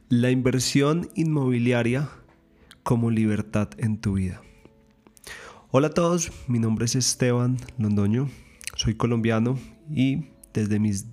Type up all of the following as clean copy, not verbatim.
La inversión inmobiliaria como libertad en tu vida. Hola a todos, mi nombre es Esteban Londoño, soy colombiano y desde mis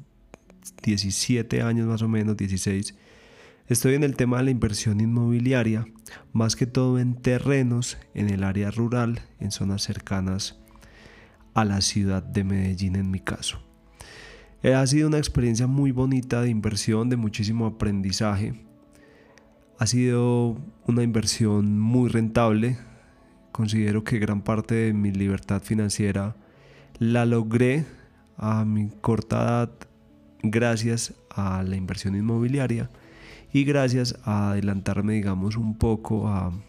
17 años más o menos, 16, estoy en el tema de la inversión inmobiliaria, más que todo en terrenos en el área rural, en zonas cercanas a la ciudad de Medellín en mi caso. Ha sido una experiencia muy bonita de inversión, de muchísimo aprendizaje. Ha sido una inversión muy rentable. Considero que gran parte de mi libertad financiera la logré a mi corta edad gracias a la inversión inmobiliaria y gracias a adelantarme, digamos, un poco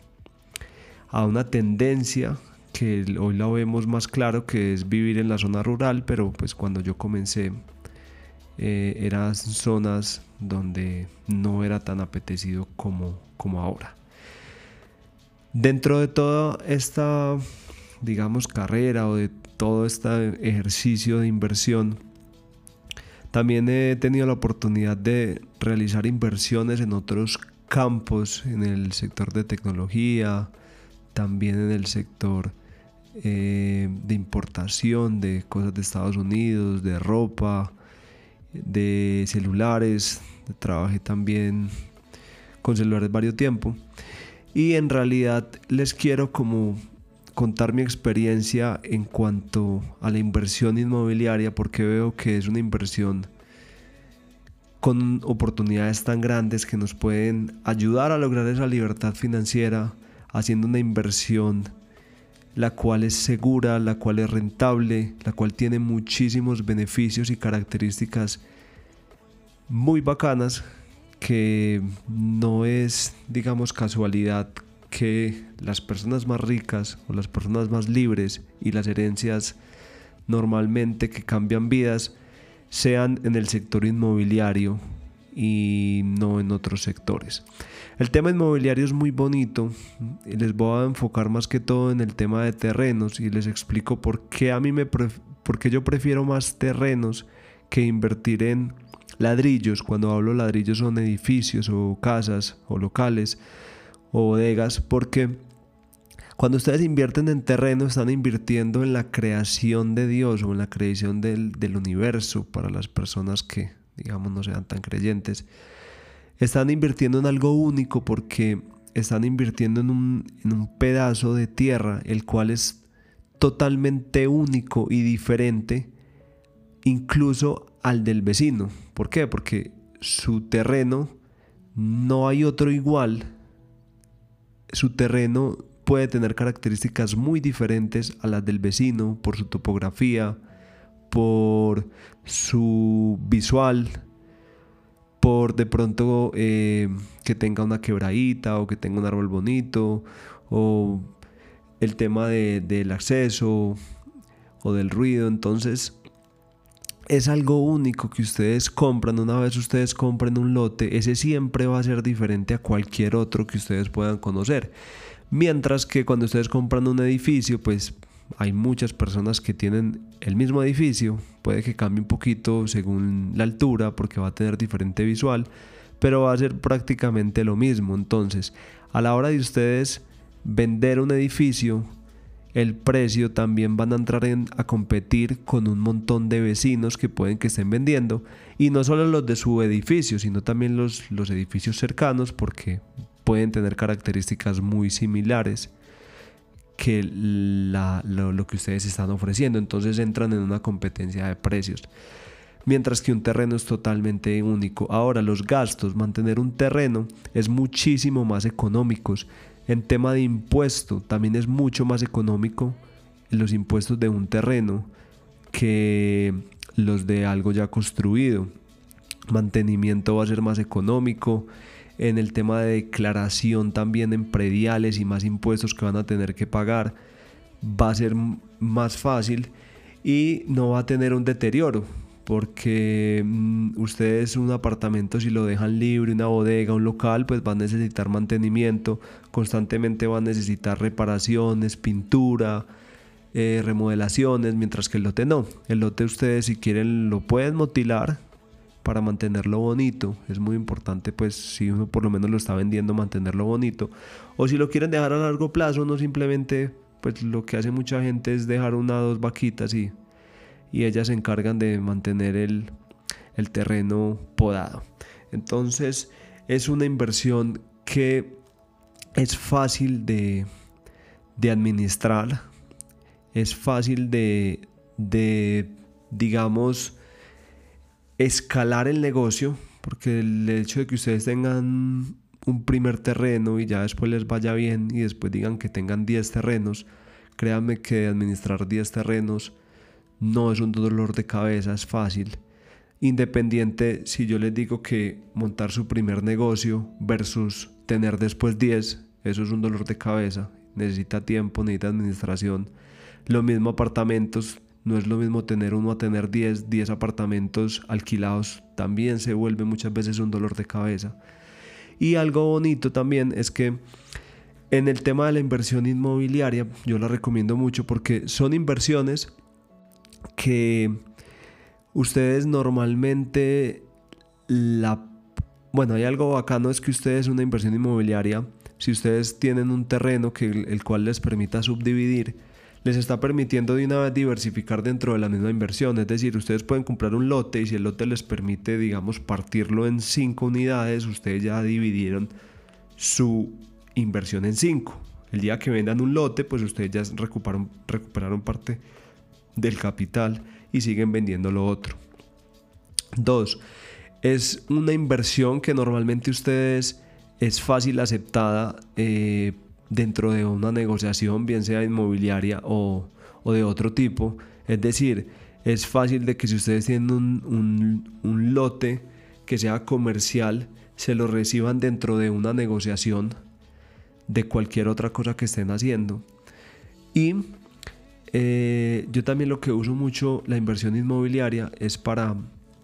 a una tendencia que hoy la vemos más claro, que es vivir en la zona rural, pero pues cuando yo comencé eran zonas donde no era tan apetecido como ahora. Dentro de toda esta, digamos, carrera o de todo este ejercicio de inversión, también he tenido la oportunidad de realizar inversiones en otros campos, en el sector de tecnología, también en el sector de importación de cosas de Estados Unidos, de ropa, de celulares. Trabajé también con celulares varios tiempo y en realidad les quiero como contar mi experiencia en cuanto a la inversión inmobiliaria, porque veo que es una inversión con oportunidades tan grandes que nos pueden ayudar a lograr esa libertad financiera haciendo una inversión la cual es segura, la cual es rentable, la cual tiene muchísimos beneficios y características muy bacanas, que no es, digamos, casualidad que las personas más ricas o las personas más libres y las herencias normalmente que cambian vidas sean en el sector inmobiliario y no en otros sectores. El tema inmobiliario es muy bonito y les voy a enfocar más que todo en el tema de terrenos y les explico por qué por qué yo prefiero más terrenos que invertir en ladrillos. Cuando hablo ladrillos son edificios o casas o locales o bodegas, porque cuando ustedes invierten en terreno están invirtiendo en la creación de Dios o en la creación del universo. Para las personas que, digamos, no sean tan creyentes, están invirtiendo en algo único, porque están invirtiendo en un pedazo de tierra el cual es totalmente único y diferente incluso al del vecino. ¿Por qué? Porque su terreno no hay otro igual. Su terreno puede tener características muy diferentes a las del vecino por su topografía, por su visual, por de pronto que tenga una quebradita o que tenga un árbol bonito, o el tema del acceso o del ruido. Entonces es algo único que ustedes compran. Una vez ustedes compren un lote, ese siempre va a ser diferente a cualquier otro que ustedes puedan conocer. Mientras que cuando ustedes compran un edificio, pues hay muchas personas que tienen el mismo edificio. Puede que cambie un poquito según la altura, porque va a tener diferente visual, pero va a ser prácticamente lo mismo. Entonces, a la hora de ustedes vender un edificio, el precio también van a entrar a competir con un montón de vecinos que pueden que estén vendiendo, y no solo los de su edificio, sino también los edificios cercanos, porque pueden tener características muy similares que lo que ustedes están ofreciendo. Entonces entran en una competencia de precios, mientras que un terreno es totalmente único. Ahora, los gastos, mantener un terreno es muchísimo más económicos. En tema de impuesto, también es mucho más económico los impuestos de un terreno que los de algo ya construido. Mantenimiento va a ser más económico. En el tema de declaración también en prediales y más impuestos que van a tener que pagar, va a ser más fácil y no va a tener un deterioro, porque ustedes un apartamento, si lo dejan libre, una bodega, un local, pues va a necesitar mantenimiento, constantemente va a necesitar reparaciones, pintura, remodelaciones, mientras que el lote no. El lote ustedes, si quieren, lo pueden motilar, para mantenerlo bonito. Es muy importante, pues, si uno por lo menos lo está vendiendo, mantenerlo bonito. O si lo quieren dejar a largo plazo, no simplemente, pues lo que hace mucha gente es dejar 1 o 2 vaquitas y ellas se encargan de mantener el terreno podado. Entonces es una inversión que es fácil de administrar, es fácil de digamos, escalar el negocio, porque el hecho de que ustedes tengan un primer terreno y ya después les vaya bien y después digan que tengan 10 terrenos, créanme que administrar 10 terrenos no es un dolor de cabeza, es fácil. Independiente si yo les digo que montar su primer negocio versus tener después 10, eso es un dolor de cabeza. Necesita tiempo, necesita administración. Lo mismo apartamentos, no es lo mismo tener uno a tener 10 apartamentos alquilados, también se vuelve muchas veces un dolor de cabeza. Y algo bonito también es que en el tema de la inversión inmobiliaria, yo la recomiendo mucho porque son inversiones que ustedes normalmente bueno, hay algo bacano, es que ustedes una inversión inmobiliaria, si ustedes tienen un terreno el cual les permita subdividir, les está permitiendo de una vez diversificar dentro de la misma inversión. Es decir, ustedes pueden comprar un lote y si el lote les permite, digamos, partirlo en 5 unidades, ustedes ya dividieron su inversión en 5. El día que vendan un lote, pues ustedes ya recuperaron parte del capital y siguen vendiendo lo otro. 2. Es una inversión que normalmente ustedes es fácil aceptada dentro de una negociación, bien sea inmobiliaria o de otro tipo. Es decir, es fácil de que si ustedes tienen un lote que sea comercial, se lo reciban dentro de una negociación de cualquier otra cosa que estén haciendo. Y yo también lo que uso mucho la inversión inmobiliaria es para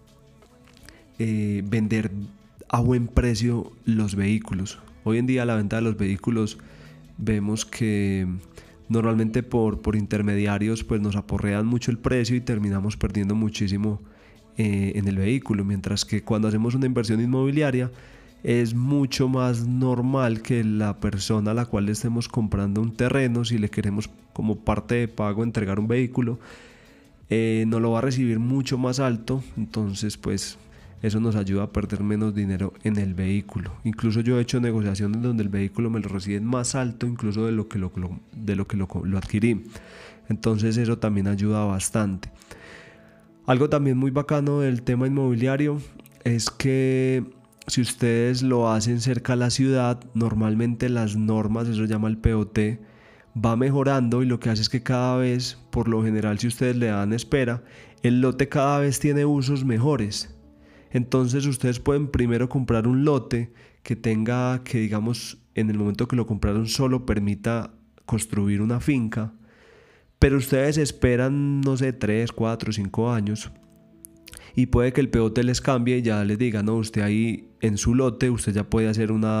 vender a buen precio los vehículos. Hoy en día la venta de los vehículos vemos que normalmente por intermediarios pues nos aporrean mucho el precio y terminamos perdiendo muchísimo en el vehículo, mientras que cuando hacemos una inversión inmobiliaria es mucho más normal que la persona a la cual le estemos comprando un terreno, si le queremos como parte de pago entregar un vehículo, nos lo va a recibir mucho más alto. Entonces pues eso nos ayuda a perder menos dinero en el vehículo. Incluso yo he hecho negociaciones donde el vehículo me lo reciben más alto incluso de lo que lo adquirí. Entonces eso también ayuda bastante. Algo también muy bacano del tema inmobiliario es que si ustedes lo hacen cerca a la ciudad, normalmente las normas, eso se llama el POT, va mejorando y lo que hace es que cada vez, por lo general si ustedes le dan espera, el lote cada vez tiene usos mejores. Entonces ustedes pueden primero comprar un lote que tenga, que digamos en el momento que lo compraron solo permita construir una finca, pero ustedes esperan, no sé, 3, 4, 5 años y puede que el POT les cambie y ya les diga, no, usted ahí en su lote, usted ya puede hacer un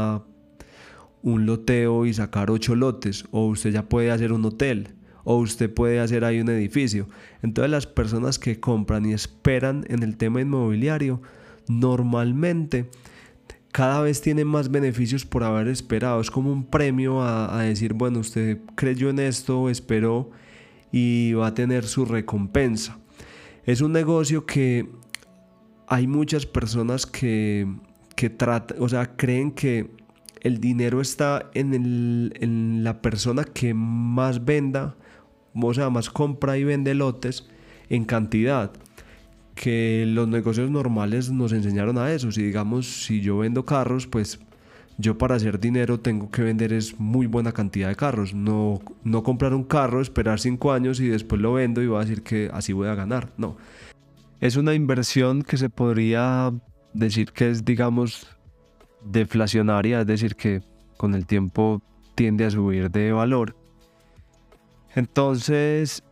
loteo y sacar 8 lotes, o usted ya puede hacer un hotel, o usted puede hacer ahí un edificio. Entonces las personas que compran y esperan en el tema inmobiliario normalmente cada vez tienen más beneficios por haber esperado. Es como un premio a decir, bueno, usted creyó en esto, esperó y va a tener su recompensa. Es un negocio que hay muchas personas que creen que el dinero está en la persona que más venda, o sea, más compra y vende lotes en cantidad. Que los negocios normales nos enseñaron a eso. Si digamos, si yo vendo carros, pues yo para hacer dinero tengo que vender es muy buena cantidad de carros. No comprar un carro, esperar 5 años y después lo vendo y voy a decir que así voy a ganar. No. Es una inversión que se podría decir que es, digamos, deflacionaria, es decir, que con el tiempo tiende a subir de valor. Entonces,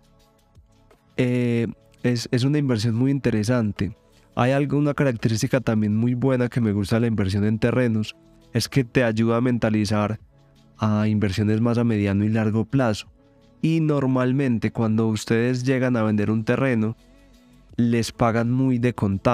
es una inversión muy interesante. Hay alguna característica también muy buena que me gusta de la inversión en terrenos, es que te ayuda a mentalizar a inversiones más a mediano y largo plazo. Y normalmente cuando ustedes llegan a vender un terreno, les pagan muy de contado.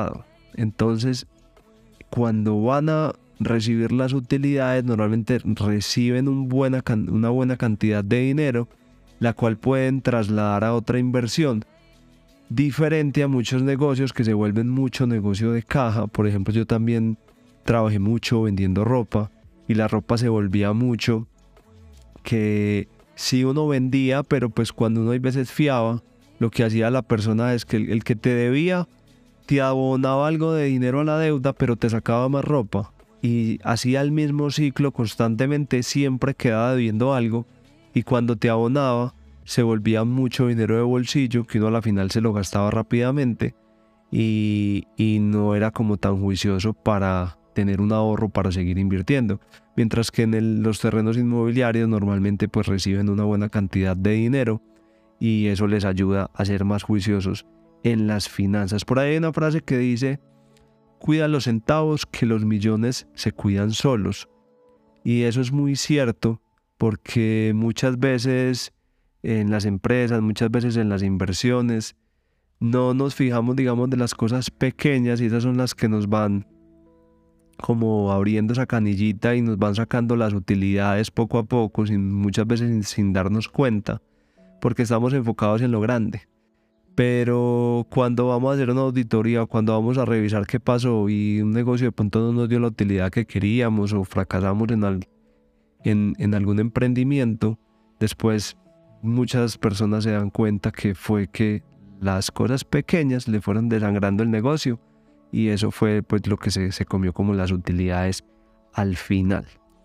Entonces, cuando van a recibir las utilidades, normalmente reciben una buena cantidad de dinero, la cual pueden trasladar a otra inversión. Diferente a muchos negocios que se vuelven mucho negocio de caja. Por ejemplo, yo también trabajé mucho vendiendo ropa y la ropa se volvía mucho que sí uno vendía, pero pues cuando uno a veces fiaba, lo que hacía la persona es que el que te debía te abonaba algo de dinero a la deuda, pero te sacaba más ropa. Y hacía el mismo ciclo constantemente, siempre quedaba debiendo algo. Y cuando te abonaba, se volvía mucho dinero de bolsillo, que uno a la final se lo gastaba rápidamente. Y no era como tan juicioso para tener un ahorro para seguir invirtiendo. Mientras que en los terrenos inmobiliarios normalmente pues reciben una buena cantidad de dinero y eso les ayuda a ser más juiciosos en las finanzas. Por ahí hay una frase que dice: cuida los centavos que los millones se cuidan solos. Y eso es muy cierto, porque muchas veces en las empresas, muchas veces en las inversiones, no nos fijamos, digamos, de las cosas pequeñas, y esas son las que nos van como abriendo esa canillita y nos van sacando las utilidades poco a poco, muchas veces sin darnos cuenta, porque estamos enfocados en lo grande. Pero cuando vamos a hacer una auditoría, cuando vamos a revisar qué pasó y un negocio de pronto no nos dio la utilidad que queríamos o fracasamos en algún emprendimiento, después muchas personas se dan cuenta que fue que las cosas pequeñas le fueron desangrando el negocio y eso fue pues lo que se comió como las utilidades al final.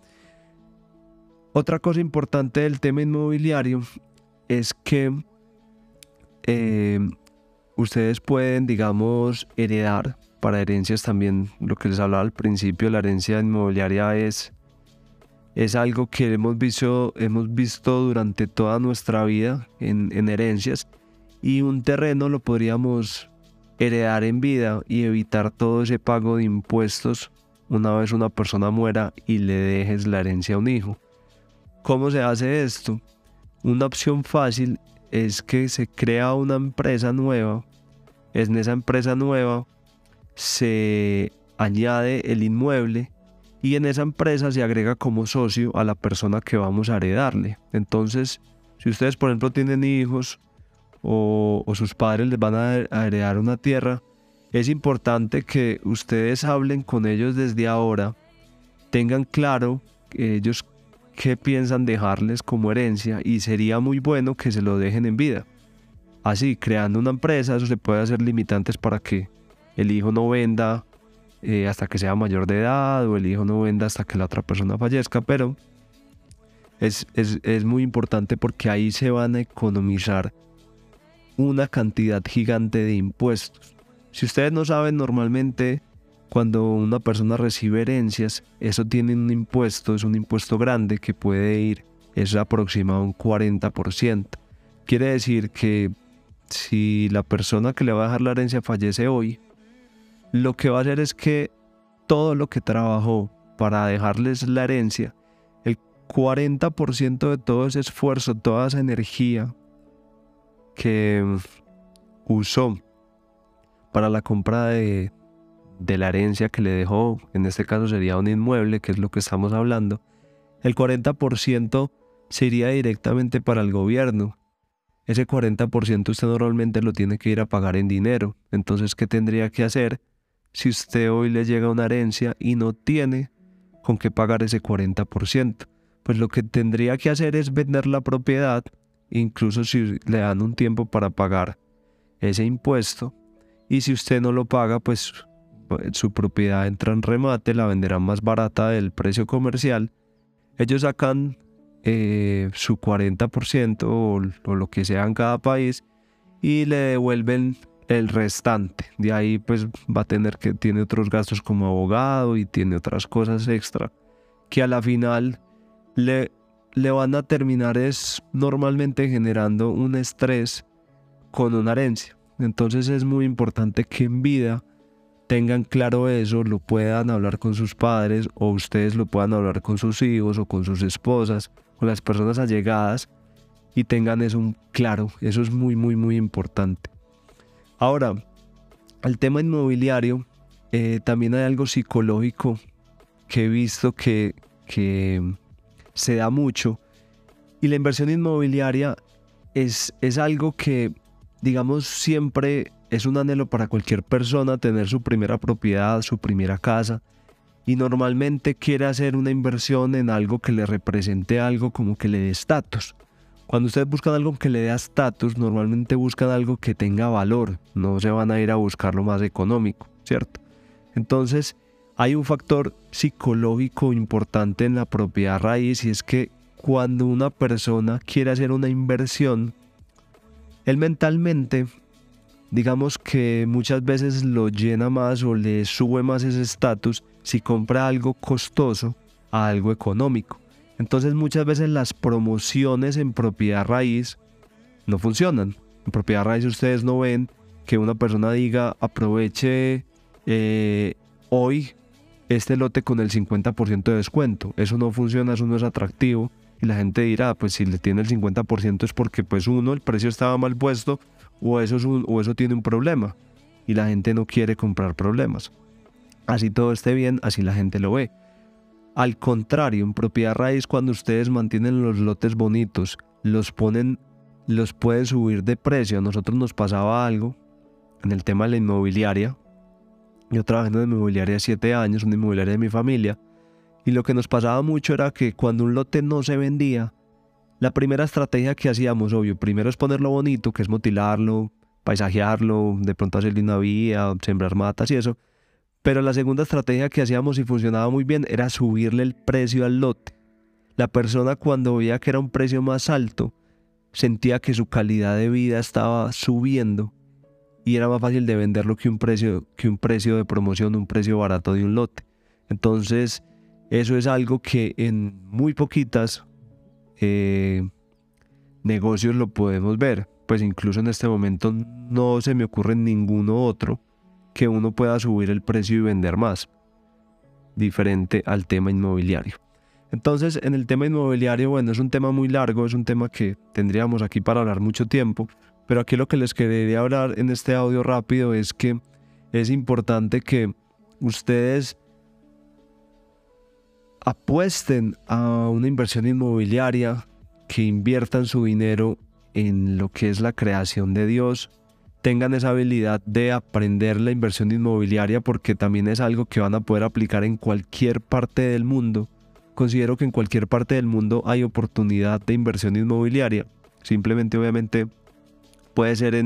Otra cosa importante del tema inmobiliario es que ustedes pueden, digamos, heredar. Para herencias también, lo que les hablaba al principio, la herencia inmobiliaria es algo que hemos visto durante toda nuestra vida en herencias, y un terreno lo podríamos heredar en vida y evitar todo ese pago de impuestos una vez una persona muera y le dejes la herencia a un hijo. ¿Cómo se hace esto? Una opción fácil es que se crea una empresa nueva. En esa empresa nueva se añade el inmueble y en esa empresa se agrega como socio a la persona que vamos a heredarle. Entonces, si ustedes, por ejemplo, tienen hijos o sus padres les van a heredar una tierra, es importante que ustedes hablen con ellos desde ahora, tengan claro ellos qué piensan dejarles como herencia, y sería muy bueno que se lo dejen en vida. Así, creando una empresa, eso se puede hacer limitantes para que el hijo no venda hasta que sea mayor de edad, o el hijo no venda hasta que la otra persona fallezca, pero es muy importante porque ahí se van a economizar una cantidad gigante de impuestos. Si ustedes no saben, normalmente cuando una persona recibe herencias, eso tiene un impuesto, es un impuesto grande que puede ir, es aproximado a un 40%. Quiere decir que si la persona que le va a dejar la herencia fallece hoy, lo que va a hacer es que todo lo que trabajó para dejarles la herencia, el 40% de todo ese esfuerzo, toda esa energía que usó para la compra de la herencia que le dejó, en este caso sería un inmueble, que es lo que estamos hablando, el 40% se iría directamente para el gobierno. Ese 40% usted normalmente lo tiene que ir a pagar en dinero. Entonces, ¿qué tendría que hacer si usted hoy le llega una herencia y no tiene con qué pagar ese 40%? Pues lo que tendría que hacer es vender la propiedad, incluso si le dan un tiempo para pagar ese impuesto, y si usted no lo paga, pues su propiedad entra en remate, la venderán más barata del precio comercial, ellos sacan su 40% o lo que sea en cada país y le devuelven el restante. De ahí pues va a tener que, tiene otros gastos como abogado y tiene otras cosas extra que a la final le van a terminar es normalmente generando un estrés con una herencia. Entonces es muy importante que en vida tengan claro eso, lo puedan hablar con sus padres, o ustedes lo puedan hablar con sus hijos o con sus esposas, con las personas allegadas, y tengan eso claro. Eso es muy, muy, muy importante. Ahora, el tema inmobiliario también hay algo psicológico que he visto que se da mucho, y la inversión inmobiliaria es algo que, digamos, siempre es un anhelo para cualquier persona tener su primera propiedad, su primera casa, y normalmente quiere hacer una inversión en algo que le represente algo como que le dé estatus. Cuando ustedes buscan algo que le dé estatus, normalmente buscan algo que tenga valor, no se van a ir a buscar lo más económico, ¿cierto? Entonces, hay un factor psicológico importante en la propiedad raíz, y es que cuando una persona quiere hacer una inversión, él mentalmente, digamos que muchas veces lo llena más o le sube más ese estatus si compra algo costoso a algo económico. Entonces muchas veces las promociones en propiedad raíz no funcionan. En propiedad raíz ustedes no ven que una persona diga aproveche hoy este lote con el 50% de descuento. Eso no funciona, eso no es atractivo. Y la gente dirá, pues si le tiene el 50% es porque pues uno, el precio estaba mal puesto, o eso tiene un problema. Y la gente no quiere comprar problemas. Así todo esté bien, así la gente lo ve. Al contrario, en propiedad raíz, cuando ustedes mantienen los lotes bonitos, los pueden subir de precio. A nosotros nos pasaba algo en el tema de la inmobiliaria. Yo trabajé en una inmobiliaria 7 años, una inmobiliaria de mi familia, y lo que nos pasaba mucho era que cuando un lote no se vendía, la primera estrategia que hacíamos, obvio, primero es ponerlo bonito, que es motilarlo, paisajearlo, de pronto hacerle una vía, sembrar matas y eso. Pero la segunda estrategia que hacíamos y funcionaba muy bien era subirle el precio al lote. La persona, cuando veía que era un precio más alto, sentía que su calidad de vida estaba subiendo y era más fácil de venderlo que un precio de promoción, un precio barato de un lote. Entonces, eso es algo que en muy poquitas negocios lo podemos ver. Pues incluso en este momento no se me ocurre ninguno otro que uno pueda subir el precio y vender más, diferente al tema inmobiliario. Entonces, en el tema inmobiliario, bueno, es un tema muy largo, es un tema que tendríamos aquí para hablar mucho tiempo, pero aquí lo que les quería hablar en este audio rápido es que es importante que ustedes apuesten a una inversión inmobiliaria, que inviertan su dinero en lo que es la creación de Dios, tengan esa habilidad de aprender la inversión inmobiliaria, porque también es algo que van a poder aplicar en cualquier parte del mundo. Considero que en cualquier parte del mundo hay oportunidad de inversión inmobiliaria. Simplemente, obviamente, puede ser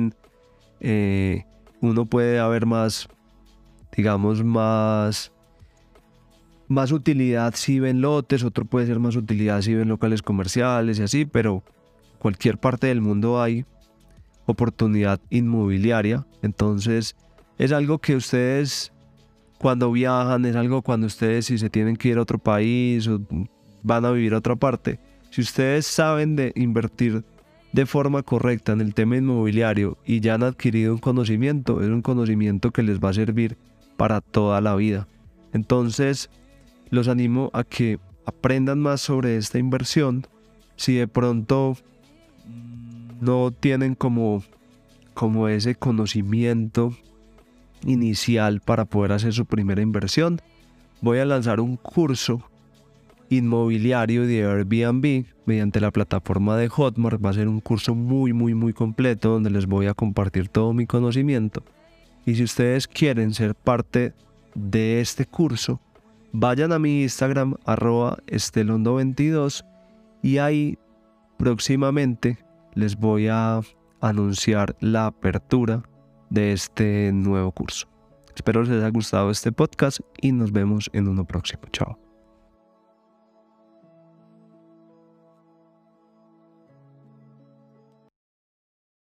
uno puede haber más, digamos, más utilidad si ven lotes, otro puede ser más utilidad si ven locales comerciales y así, pero cualquier parte del mundo hay oportunidad inmobiliaria. Entonces es algo que ustedes cuando viajan, es algo cuando ustedes, si se tienen que ir a otro país o van a vivir a otra parte, si ustedes saben de invertir de forma correcta en el tema inmobiliario y ya han adquirido un conocimiento, es un conocimiento que les va a servir para toda la vida. Entonces los animo a que aprendan más sobre esta inversión. Si de pronto no tienen como ese conocimiento inicial para poder hacer su primera inversión, voy a lanzar un curso inmobiliario de Airbnb mediante la plataforma de Hotmart. Va a ser un curso muy completo donde les voy a compartir todo mi conocimiento. Y si ustedes quieren ser parte de este curso, vayan a mi Instagram @estelondo22 y ahí próximamente les voy a anunciar la apertura de este nuevo curso. Espero les haya gustado este podcast y nos vemos en uno próximo. Chao.